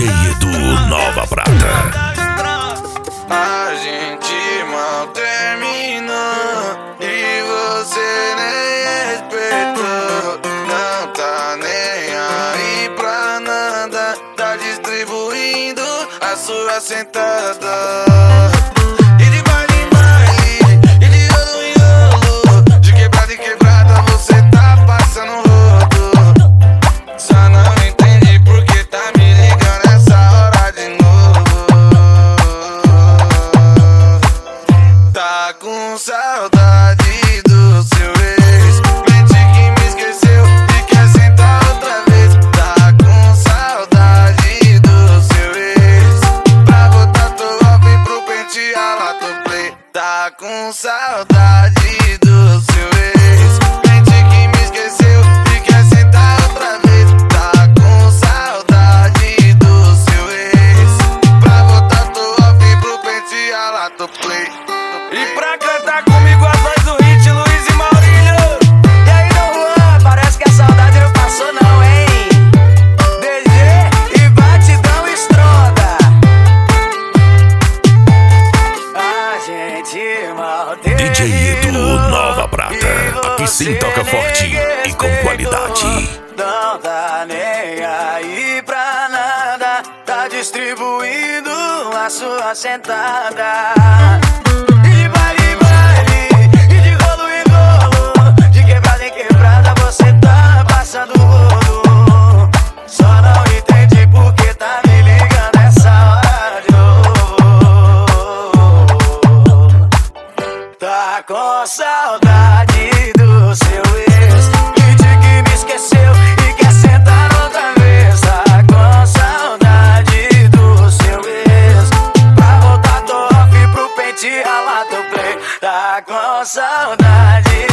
DJ Edu Nova Prata. A gente mal terminou e você nem respeitou. Não tá nem aí pra nada, tá distribuindo a sua sentada. E de baile em baile, e de rolo em rolo, de quebrada em quebrada você tá passando rodo. Só não entendi porque tá me ligando essa hora de novo. Tá com saudade do seu ex, mente que me esqueceu e quer sentar outra vez. Tá com saudade do seu ex, pra botar teu off pro pentear lá do play. Tá com saudade do seu ex, mente que me esqueceu e quer sentar outra vez. Tá com saudade do seu ex, pra botar teu off pro pentear lá do play. E pra cantar comigo a voz do hit, Luiz e Maurílio. E aí, Dom Juan, parece que a saudade não passou não, hein? DG e batidão estronda. A gente mal DJ Edu terminou Nova Prata. Aqui sim toca forte e com qualidade. Não tá nem aí pra nada, tá distribuindo a sua sentada. E de baile em baile, e de rolo em rolo, de quebrada em quebrada você tá passando rodo. Só não entendi porque tá me ligando essa hora de novo. Tá com saudade do seu ex, mente que me esqueceu e quer sentar outra vez. Tá com saudade do seu ex, pra voltar top pro pente ralar teu play. Tá com saudade